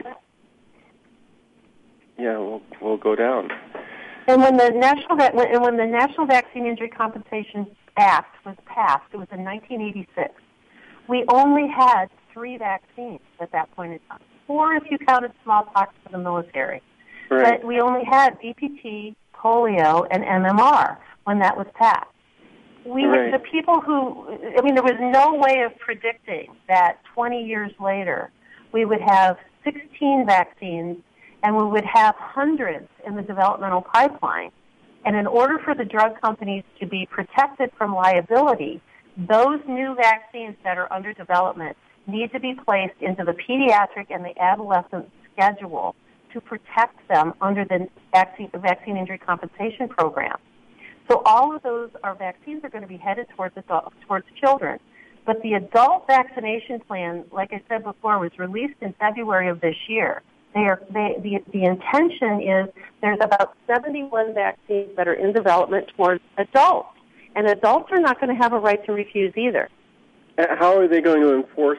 yeah, will will go down. And when the national Va- when, and when the National Vaccine Injury Compensation Act was passed, it was in nineteen eighty-six. We only had three vaccines at that point in time. Four if you counted smallpox for the military. Right. But we only had D P T, polio, and M M R when that was passed. We right. the people who, I mean, there was no way of predicting that twenty years later we would have sixteen vaccines and we would have hundreds in the developmental pipeline. And in order for the drug companies to be protected from liability, those new vaccines that are under development need to be placed into the pediatric and the adolescent schedule to protect them under the vaccine, vaccine injury compensation program. So all of those are vaccines are going to be headed towards adults, towards children. But the adult vaccination plan, like I said before, was released in February of this year. They are, they, the, the intention is there's about seventy-one vaccines that are in development towards adults. And adults are not going to have a right to refuse either. How are they going to enforce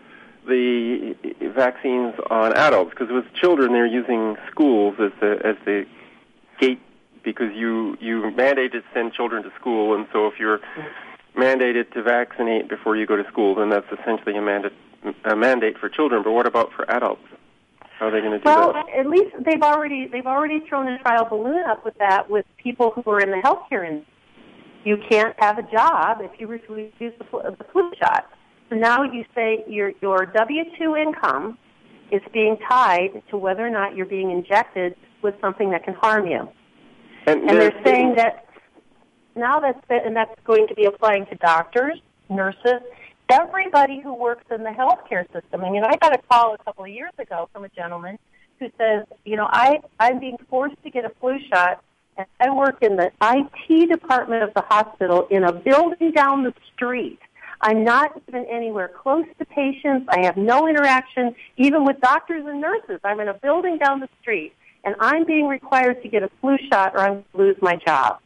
the vaccines on adults? Because with children, they're using schools as the, as the gate, because you, you mandated to send children to school, and so if you're mandated to vaccinate before you go to school, then that's essentially a mandate, a mandate for children. But what about for adults? How are they going to do well, that? Well, at least they've already they've already thrown a trial balloon up with that with people who are in the healthcare industry. You can't have a job if you refuse the flu, the flu shot. So now you say your your W two income is being tied to whether or not you're being injected with something that can harm you. And, and they're saying that now that's and that's going to be applying to doctors, nurses, everybody who works in the healthcare system. I mean, I got a call a couple of years ago from a gentleman who says, you know, I, I'm being forced to get a flu shot, and I work in the I T department of the hospital in a building down the street. I'm not even anywhere close to patients. I have no interaction, even with doctors and nurses. I'm in a building down the street, and I'm being required to get a flu shot or I'm going to lose my job.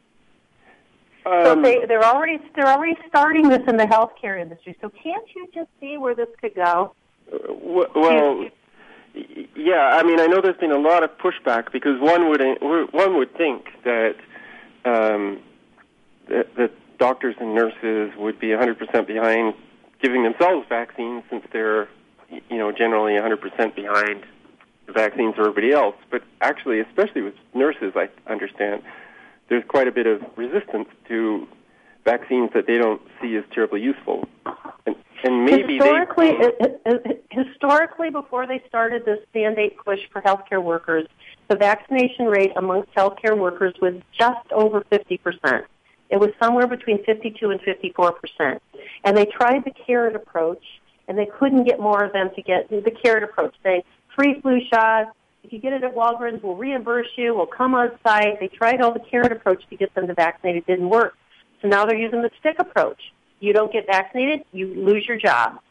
Um, so they, they're already they're already starting this in the healthcare industry. So can't you just see where this could go? Well, yeah. I mean, I know there's been a lot of pushback because one would one would think that um, that, that doctors and nurses would be one hundred percent behind giving themselves vaccines, since they're you know generally one hundred percent behind the vaccines for everybody else. But actually, especially with nurses, I understand, there's quite a bit of resistance to vaccines that they don't see as terribly useful. And, and maybe historically, they... it, it, historically, before they started this mandate push for healthcare workers, the vaccination rate amongst healthcare workers was just over fifty percent. It was somewhere between fifty-two and fifty-four percent. And they tried the carrot approach, and they couldn't get more of them to get the carrot approach, saying free flu shots. If you get it at Walgreens, we'll reimburse you, we'll come on site. They tried all the carrot approach to get them to vaccinate. It didn't work. So now they're using the stick approach. You don't get vaccinated, you lose your job.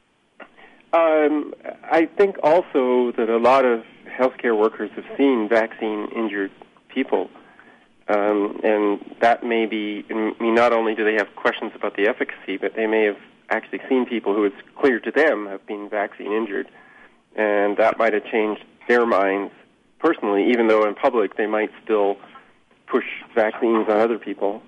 Um, I think also that a lot of healthcare workers have seen vaccine-injured people. Um, and that may be, I mean, not only do they have questions about the efficacy, but they may have actually seen people who it's clear to them have been vaccine-injured. And that might have changed their minds personally, even though in public they might still push vaccines on other people.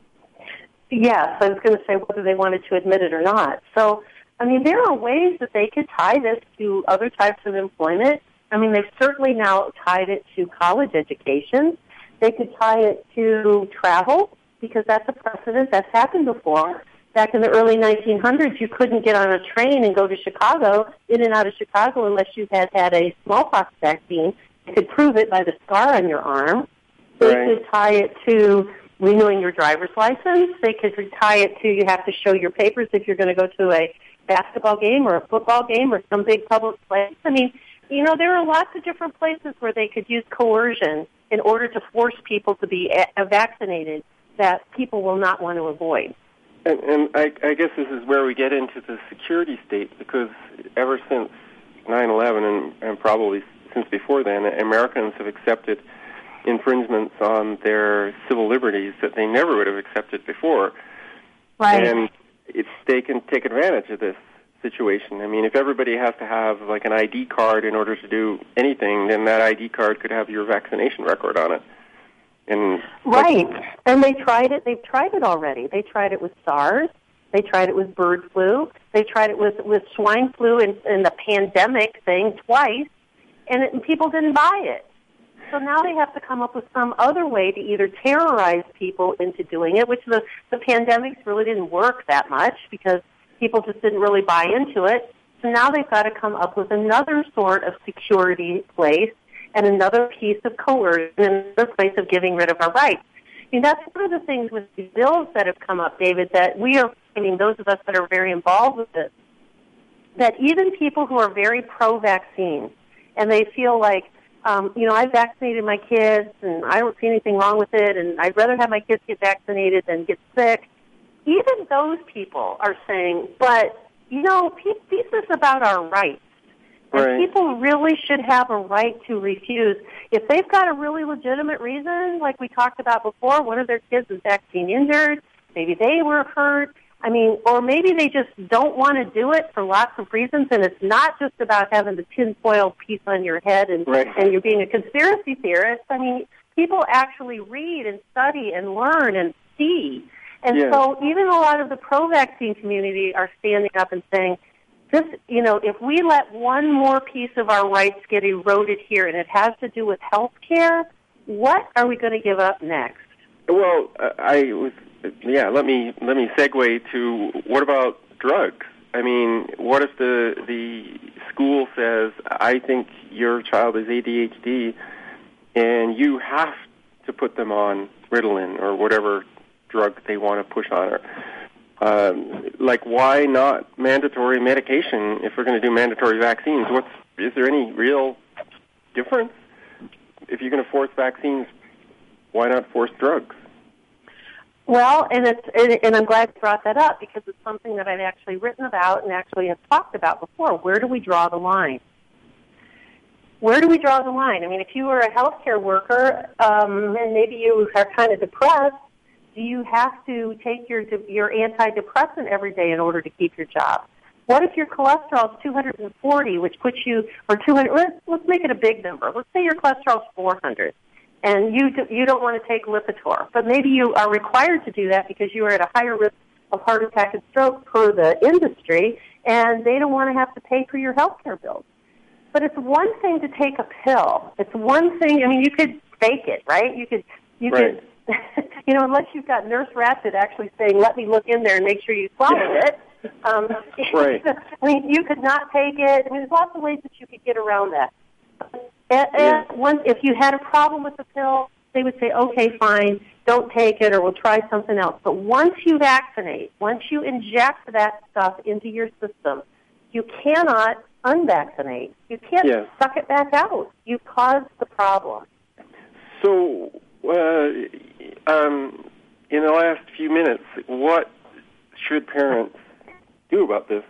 Yes, I was going to say whether they wanted to admit it or not. So, I mean, there are ways that they could tie this to other types of employment. I mean, they've certainly now tied it to college education. They could tie it to travel, because that's a precedent that's happened before. Back in the early nineteen hundreds, you couldn't get on a train and go to Chicago, in and out of Chicago, unless you had had a smallpox vaccine. They could prove it by the scar on your arm. They Right. could tie it to renewing your driver's license. They could tie it to you have to show your papers if you're going to go to a basketball game or a football game or some big public place. I mean, you know, there are lots of different places where they could use coercion in order to force people to be a- vaccinated that people will not want to avoid. And, and I, I guess this is where we get into the security state, because ever since nine eleven and, and probably since before then, Americans have accepted infringements on their civil liberties that they never would have accepted before. Right. And it's, they can take advantage of this situation. I mean, if everybody has to have like an I D card in order to do anything, then that I D card could have your vaccination record on it. And right. And they tried it. They've tried it already. They tried it with SARS. They tried it with bird flu. They tried it with, with swine flu and, and the pandemic thing twice, and, it, and people didn't buy it. So now they have to come up with some other way to either terrorize people into doing it, which the, the pandemics really didn't work that much because people just didn't really buy into it. So now they've got to come up with another sort of security place and another piece of coercion and another place of getting rid of our rights. I mean, that's one of the things with the bills that have come up, David, that we are finding, those of us that are very involved with this, that even people who are very pro-vaccine and they feel like, Um, you know, I vaccinated my kids, and I don't see anything wrong with it, and I'd rather have my kids get vaccinated than get sick. Even those people are saying, but, you know, this is about our rights. And Right. people really should have a right to refuse. If they've got a really legitimate reason, like we talked about before, one of their kids is vaccine injured, maybe they were hurt, I mean, or maybe they just don't want to do it for lots of reasons, and it's not just about having the tinfoil piece on your head and, Right. and you're being a conspiracy theorist. I mean, people actually read and study and learn and see. And Yeah. so even a lot of the pro-vaccine community are standing up and saying, this, you know, if we let one more piece of our rights get eroded here, and it has to do with health care, what are we going to give up next? Well, uh, I was, yeah. Let me let me segue to what about drugs? I mean, what if the the school says, I think your child is A D H D, and you have to put them on Ritalin or whatever drug they want to push on her? Um, like, why not mandatory medication if we're going to do mandatory vaccines? What's is there any real difference? If you're going to force vaccines, why not force drugs? Well, and it's and, and I'm glad you brought that up because it's something that I've actually written about and actually have talked about before. Where do we draw the line? Where do we draw the line? I mean, if you were a healthcare worker um, and maybe you are kind of depressed, do you have to take your your antidepressant every day in order to keep your job? What if your cholesterol is two hundred forty, which puts you, or two hundred? Let's, let's make it a big number. Let's say your cholesterol is four hundred. And you do, you don't want to take Lipitor, but maybe you are required to do that because you are at a higher risk of heart attack and stroke per the industry, and they don't want to have to pay for your health care bills. But it's one thing to take a pill. It's one thing. I mean, you could fake it, right? You could, you right. could, you know, unless you've got Nurse Ratched actually saying, "Let me look in there and make sure you swallowed it." Um, right. I mean, you could not take it. I mean, there's lots of ways that you could get around that. And, Yeah. and once, if you had a problem with the pill, they would say, okay, fine, don't take it, or we'll try something else. But once you vaccinate, once you inject that stuff into your system, you cannot unvaccinate. You can't Yeah. suck it back out. You've caused the problem. So, uh, um, in the last few minutes, what should parents do about this?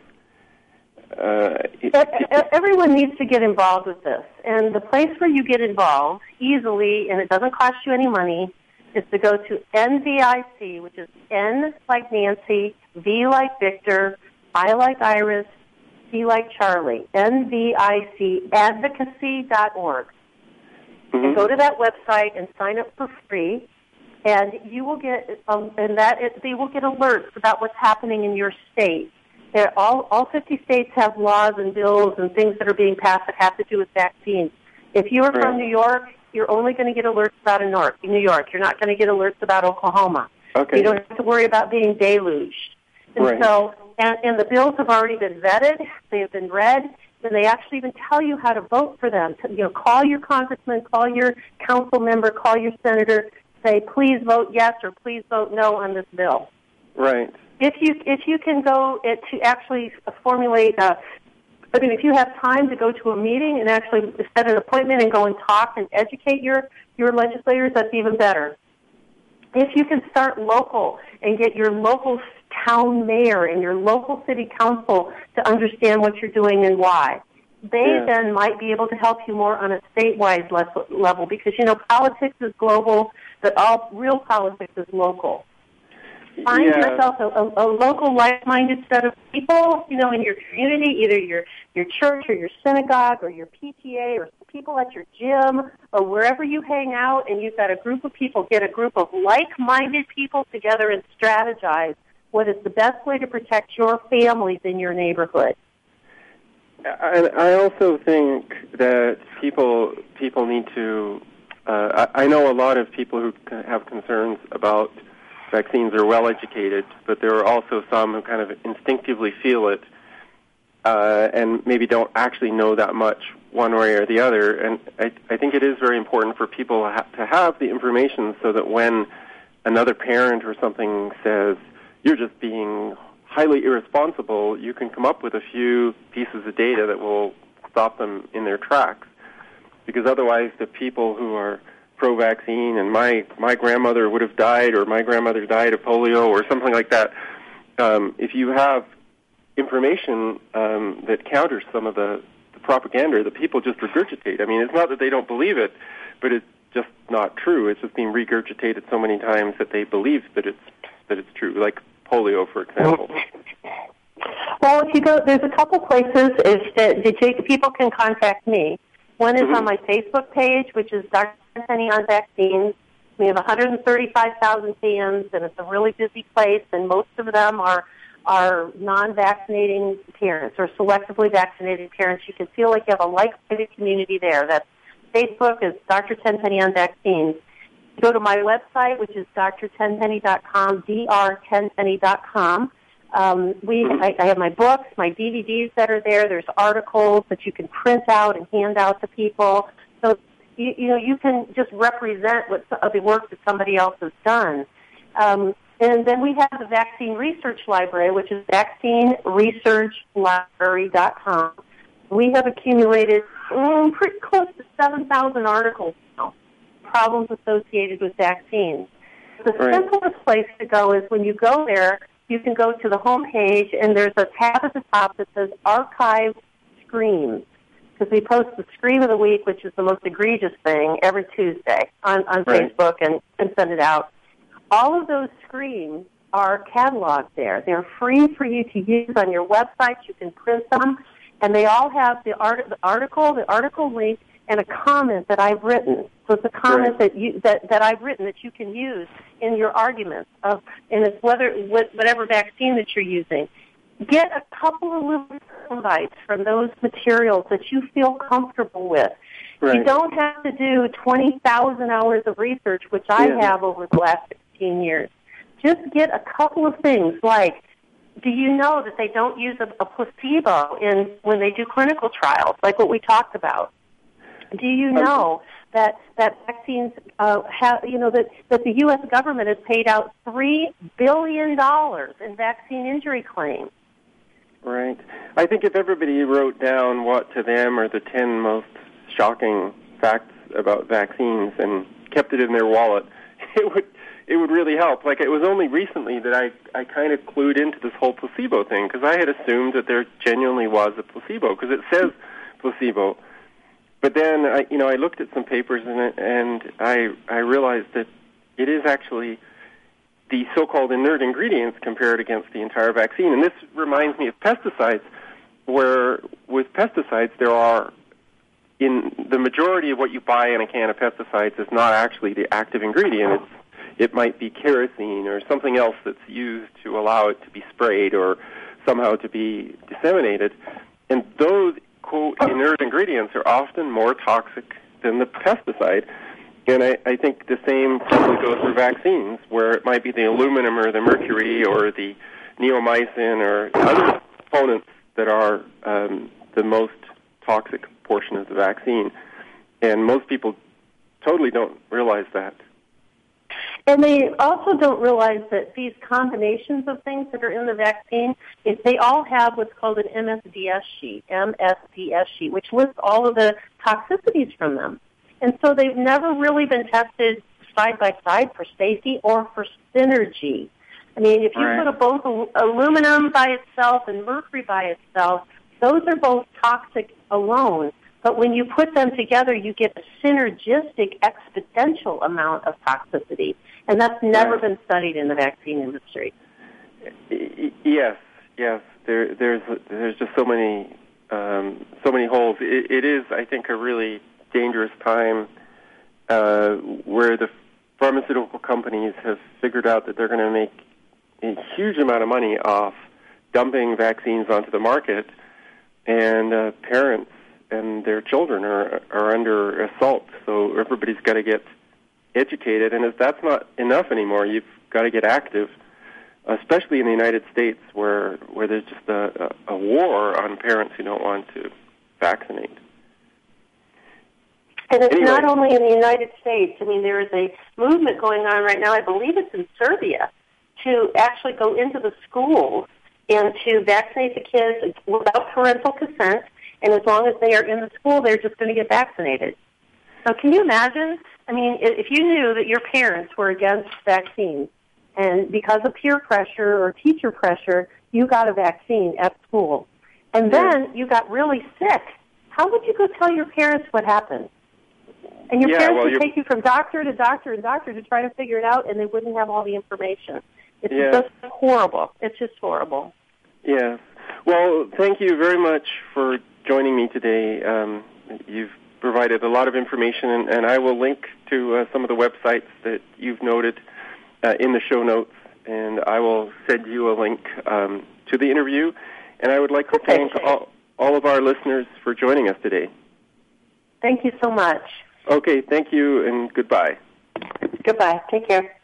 Uh, it, it, Everyone needs to get involved with this. And the place where you get involved easily, and it doesn't cost you any money, is to go to N V I C, which is N like Nancy, V like Victor, I like Iris, C like Charlie, N V I C advocacy dot org. mm-hmm. And go to that website and sign up for free, and you will get, um, and that it, they will get alerts about what's happening in your state. They're all, all fifty states have laws and bills and things that are being passed that have to do with vaccines. If you are right. from New York, you're only going to get alerts about New York. New York. You're not going to get alerts about Oklahoma. Okay. You don't have to worry about being deluged. And right. so, and, and the bills have already been vetted. They have been read. and they actually even tell you how to vote for them. You know, call your congressman, call your council member, call your senator, say, please vote yes or please vote no on this bill. Right. If you if you can go it, to actually formulate a, I mean, if you have time to go to a meeting and actually set an appointment and go and talk and educate your, your legislators, that's even better. If you can start local and get your local town mayor and your local city council to understand what you're doing and why, they yeah. then might be able to help you more on a statewide level because, you know, politics is global, but all real politics is local. Find yeah. yourself a, a, a local, like-minded set of people, you know, in your community, either your, your church or your synagogue or your P T A or people at your gym or wherever you hang out, and you've got a group of people, get a group of like-minded people together and strategize what is the best way to protect your families in your neighborhood. And I also think that people people need to, uh, I, I know a lot of people who have concerns about vaccines are well educated, but there are also some who kind of instinctively feel it uh, and maybe don't actually know that much one way or the other. And I, I think it is very important for people ha- to have the information so that when another parent or something says, you're just being highly irresponsible, you can come up with a few pieces of data that will stop them in their tracks. Because otherwise the people who are pro-vaccine and my, my grandmother would have died or my grandmother died of polio or something like that, um, if you have information um, that counters some of the, the propaganda, the people just regurgitate. I mean, it's not that they don't believe it, but it's just not true. It's just being regurgitated so many times that they believe that it's that it's true, like polio, for example. Well, if you go, there's a couple places is that the people can contact me. One is mm-hmm. on my Facebook page, which is Doctor Tenpenny on Vaccines. We have one hundred thirty-five thousand fans, and it's a really busy place, and most of them are are non-vaccinating parents or selectively vaccinated parents. You can feel like you have a like-minded community there. That's Facebook is Doctor Tenpenny on Vaccines. Go to my website, which is D R tenpenny dot com, D R tenpenny dot com. Um, we, I, I have my books, my D V Ds that are there. There's articles that you can print out and hand out to people. So, you, you know, you can just represent what the work that somebody else has done. Um, and then we have the Vaccine Research Library, which is vaccine research library dot com. We have accumulated um, pretty close to seven thousand articles now, problems associated with vaccines. The right. simplest place to go is when you go there, you can go to the home page, and there's a tab at the top that says Archive Screams, because we post the Scream of the Week, which is the most egregious thing, every Tuesday on, on right. Facebook and, and send it out. All of those screams are cataloged there. They're free for you to use on your website. You can print them, and they all have the, art, the article, the article link, and a comment that I've written. So it's a comment right. that you that, that I've written that you can use in your arguments of, and it's whether whatever vaccine that you're using. Get a couple of little bites from those materials that you feel comfortable with. Right. You don't have to do twenty thousand hours of research, which I yeah. have over the last sixteen years. Just get a couple of things like, do you know that they don't use a, a placebo in when they do clinical trials, like what we talked about? Do you know that that vaccines uh, have, you know, that, that the U S government has paid out three billion dollars in vaccine injury claims? Right. I think if everybody wrote down what to them are the ten most shocking facts about vaccines and kept it in their wallet, it would it would really help. Like, it was only recently that I, I kind of clued into this whole placebo thing, because I had assumed that there genuinely was a placebo, because it says placebo. But then, I, you know, I looked at some papers in it, and I I realized that it is actually the so-called inert ingredients compared against the entire vaccine. And this reminds me of pesticides, where with pesticides there are, in the majority of what you buy in a can of pesticides is not actually the active ingredient. It's, it might be kerosene or something else that's used to allow it to be sprayed or somehow to be disseminated. And those quote, inert ingredients are often more toxic than the pesticide. And I, I think the same probably goes for vaccines, where it might be the aluminum or the mercury or the neomycin or other components that are um, the most toxic portion of the vaccine. And most people totally don't realize that. And they also don't realize that these combinations of things that are in the vaccine, is they all have what's called an M S D S sheet, M S D S sheet, which lists all of the toxicities from them. And so they've never really been tested side by side for safety or for synergy. I mean, if you right. put a, both aluminum by itself and mercury by itself, those are both toxic alone. But when you put them together, you get a synergistic exponential amount of toxicity. And that's never right. been studied in the vaccine industry. Yes, yes. There, there's there's just so many um, so many holes. It, it is, I think, a really dangerous time uh, where the pharmaceutical companies have figured out that they're going to make a huge amount of money off dumping vaccines onto the market, and uh, parents and their children are are under assault. So everybody's got to get educated, and if that's not enough anymore, you've got to get active, especially in the United States, where where there's just a, a, a war on parents who don't want to vaccinate. And it's anyway. not only in the United States. I mean, there is a movement going on right now, I believe it's in Serbia, to actually go into the schools and to vaccinate the kids without parental consent, and as long as they are in the school, they're just going to get vaccinated. So can you imagine? I mean, if you knew that your parents were against vaccines, and because of peer pressure or teacher pressure, you got a vaccine at school, and then you got really sick, how would you go tell your parents what happened? And your yeah, parents well, would you're... take you from doctor to doctor and doctor to try to figure it out, and they wouldn't have all the information. It's yeah. just horrible. It's just horrible. Yeah. Well, thank you very much for joining me today. Um, you've provided a lot of information, and, and I will link to uh, some of the websites that you've noted uh, in the show notes, and I will send you a link um, to the interview. And I would like to okay. thank all, all of our listeners for joining us today. Thank you so much. Okay, thank you, and goodbye. Goodbye. Take care.